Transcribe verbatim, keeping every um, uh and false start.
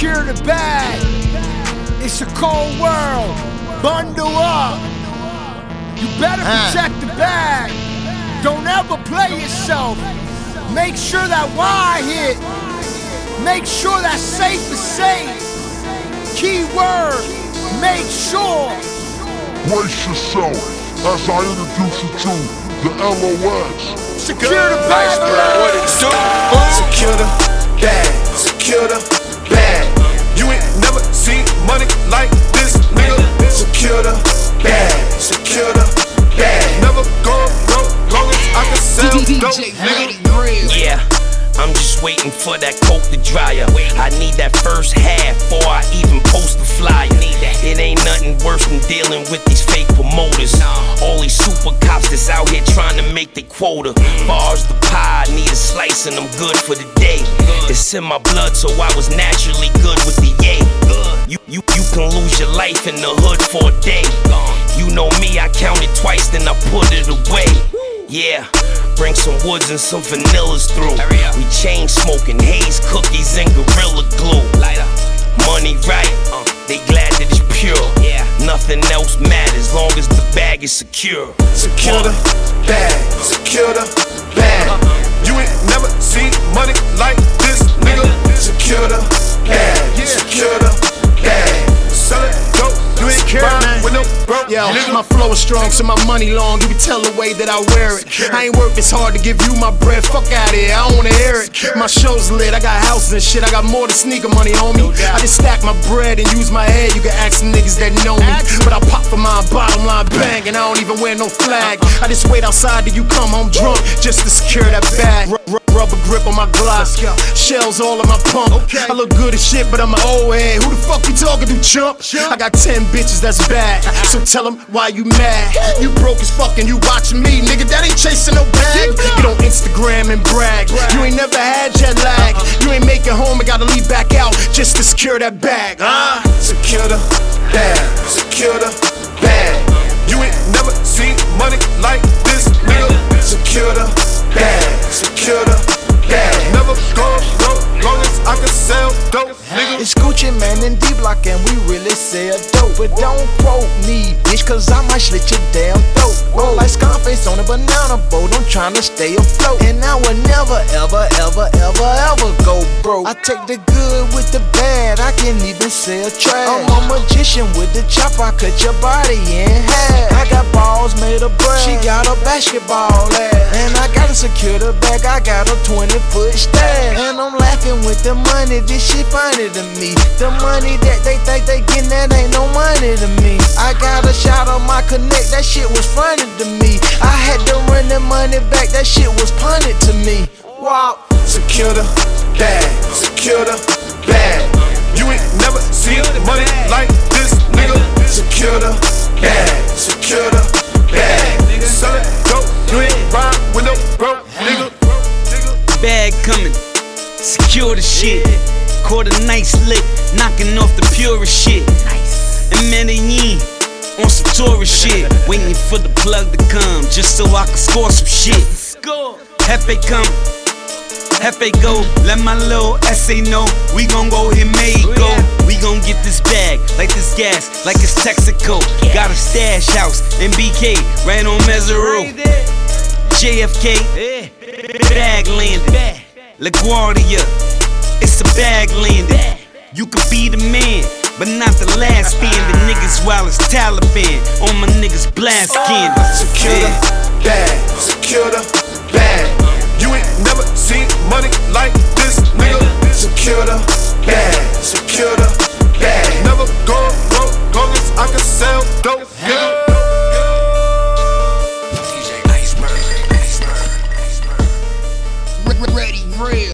secure the bag. It's a cold world. Bundle up. You better protect the bag. Don't ever play yourself. Make sure that Y hit. Make sure that safe is safe. Keyword, make sure. Brace yourself as I introduce you to the L O X. Secure the bag. What it do? Secure the bag. Secure the bag. You ain't never seen money like this, nigga. Secure the bag. Secure the bag. Never go broke, long as I can sell dope, nigga. Yeah, I'm just waiting for that coke to dry up. I need that first half before I even post the flyer. It ain't nothing worse than dealing with these fake promoters. All these super cops that's out here trying to make their quota. Bars the pie, I need a slice and I'm good for the day. It's in my blood, so I was naturally good with the yay. You, you, you can lose your life in the hood for a day. You know me, I count it twice, then I put it away. Yeah, bring some woods and some vanillas through. We chain smoking, haze, cookies, and Gorilla Glue. Money right, uh, they glad that it's pure. Nothing else matters, long as the bag is secure. Secure the bag, secure the bag. You ain't never seen money like this, nigga. Secure the bag, secure the bag. Sell it, dope, you ain't buying with no broke. Yo, nigga. my flow is strong, so my money long. You can tell the way that I wear it. I ain't work this hard to give you my bread. Fuck out of here, I don't wanna hear it. My show's lit, I got houses and shit. I got more than sneaker money, homie. I just stack my bread and use my head. You can ask some niggas that know me, but I pop for my bottom line bang, and I don't even wear no flag. I just wait outside till you come home drunk, just to secure that bag. Rubber grip on my Glock, shells all in my pump. I look good as shit, but I'm an old head. Who the fuck you talking to, chump? I got ten bitches that's bad, so tell them why you mad. You broke as fuck and you watching me, nigga, that ain't chasing no bag. Get on Instagram and brag, you ain't never had jet lag. You ain't make it home and gotta leave back out just to secure that bag, huh? Secure the bag, secure the bag. You ain't never seen money like this, nigga. Secure the bag, secure the bag. Never go broke, long as I can sell dope, nigga. It's Gucci Man and D-Block and we really sell dope. But don't quote me, bitch, cause I might slit your damn throat. Roll like Scarface on a banana boat, I'm tryna stay afloat. And I will never, ever, ever, ever, ever go broke. I take the good with the bad, I can even sell trash. I'm a magician with the chopper, I cut your body in half. I got balls made of bread, she got a basketball ass. And I gotta secure the bag, I got a twenty foot stash. And I'm laughing with the money, this shit funny to me. The money that they think they getting, that ain't no money to me. I got a shot on my connect, that shit was funny to me. I had to run the money back, that shit was punted to me. Wow. Secure the bag, secure the bag. You ain't never seen money like this, nigga. Secure the bag, secure the bag. Sell it, dope, you ain't ride with no broke, nigga. Bag coming, secure the shit. Caught a nice lick, knocking off the purest shit. In Medellin, on some tourist shit. Waiting for the plug to come, just so I can score some shit. Hefe come, Hefe go, let my little essay know. We gon' go hit Mexico. We gon' get this bag, like this gas, like it's Texaco. Got a stash house in B K, right on Mesero. J F K, bag landed. LaGuardia, it's a bag landing. You could be the man, but not the last spin. The niggas while it's Taliban, on my niggas blast skin. Secure the bag, secure the bag. You ain't never seen money like this,